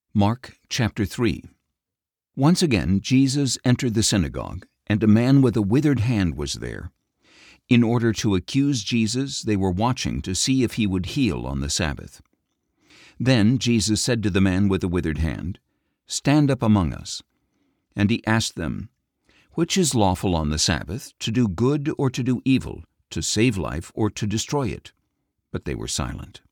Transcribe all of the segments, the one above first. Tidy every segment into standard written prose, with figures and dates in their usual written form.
Mark chapter 3. Once again Jesus entered the synagogue, and a man with a withered hand was there. In order to accuse Jesus, they were watching to see if he would heal on the Sabbath. Then Jesus said to the man with the withered hand, "Stand up among us." And he asked them, "Which is lawful on the Sabbath, to do good or to do evil, to save life or to destroy it?" But they were silent.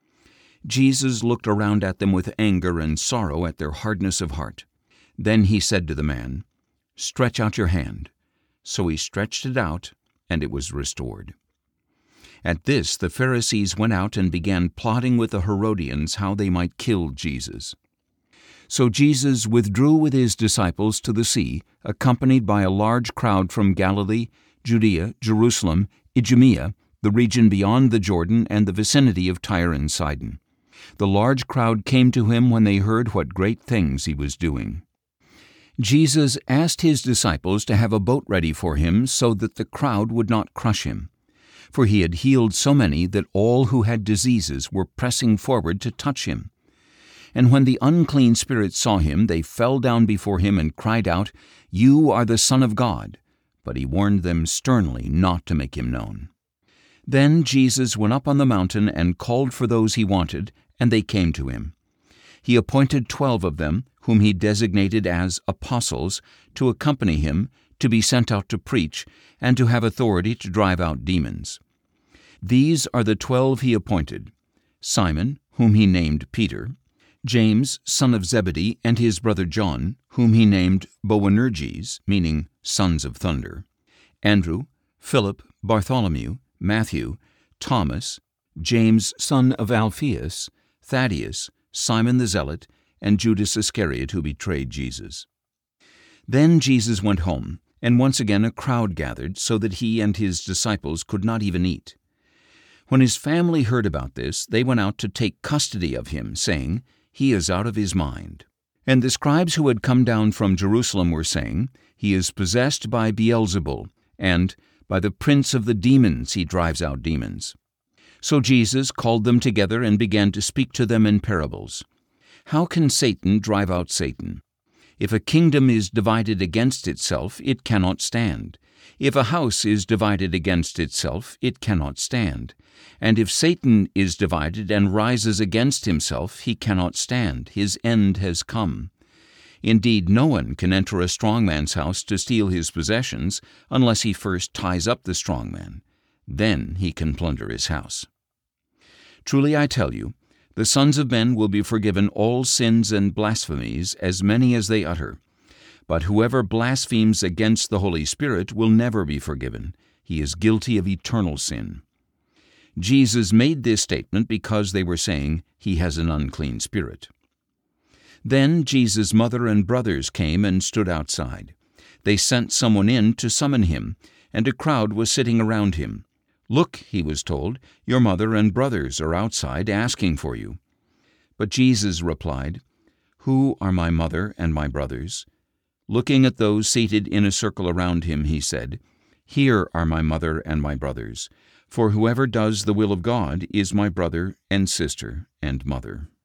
Jesus looked around at them with anger and sorrow at their hardness of heart. Then he said to the man, "Stretch out your hand." So he stretched it out, and it was restored. At this the Pharisees went out and began plotting with the Herodians how they might kill Jesus. So Jesus withdrew with his disciples to the sea, accompanied by a large crowd from Galilee, Judea, Jerusalem, Idumea, the region beyond the Jordan, and the vicinity of Tyre and Sidon. The large crowd came to him when they heard what great things he was doing. Jesus asked his disciples to have a boat ready for him so that the crowd would not crush him. For he had healed so many that all who had diseases were pressing forward to touch him. And when the unclean spirits saw him, they fell down before him and cried out, "You are the Son of God." But he warned them sternly not to make him known. Then Jesus went up on the mountain and called for those he wanted, and they came to him. He appointed 12 of them, whom he designated as apostles, to accompany him, to be sent out to preach, and to have authority to drive out demons. These are the 12 he appointed: Simon, whom he named Peter; James, son of Zebedee, and his brother John, whom he named Boanerges, meaning sons of thunder; Andrew, Philip, Bartholomew, Matthew, Thomas, James, son of Alphaeus, Thaddeus, Simon the Zealot, and Judas Iscariot, who betrayed Jesus. Then Jesus went home, and once again a crowd gathered, so that he and his disciples could not even eat. When his family heard about this, they went out to take custody of him, saying, "He is out of his mind." And the scribes who had come down from Jerusalem were saying, "He is possessed by Beelzebul, and by the prince of the demons he drives out demons." So Jesus called them together and began to speak to them in parables. "How can Satan drive out Satan? If a kingdom is divided against itself, it cannot stand. If a house is divided against itself, it cannot stand. And if Satan is divided and rises against himself, he cannot stand. His end has come. Indeed, no one can enter a strong man's house to steal his possessions unless he first ties up the strong man. Then he can plunder his house. Truly I tell you, the sons of men will be forgiven all sins and blasphemies, as many as they utter. But whoever blasphemes against the Holy Spirit will never be forgiven. He is guilty of eternal sin." Jesus made this statement because they were saying, "He has an unclean spirit." Then Jesus' mother and brothers came and stood outside. They sent someone in to summon him, and a crowd was sitting around him. "Look," he was told, "your mother and brothers are outside asking for you." But Jesus replied, "Who are my mother and my brothers?" Looking at those seated in a circle around him, he said, "Here are my mother and my brothers, for whoever does the will of God is my brother and sister and mother."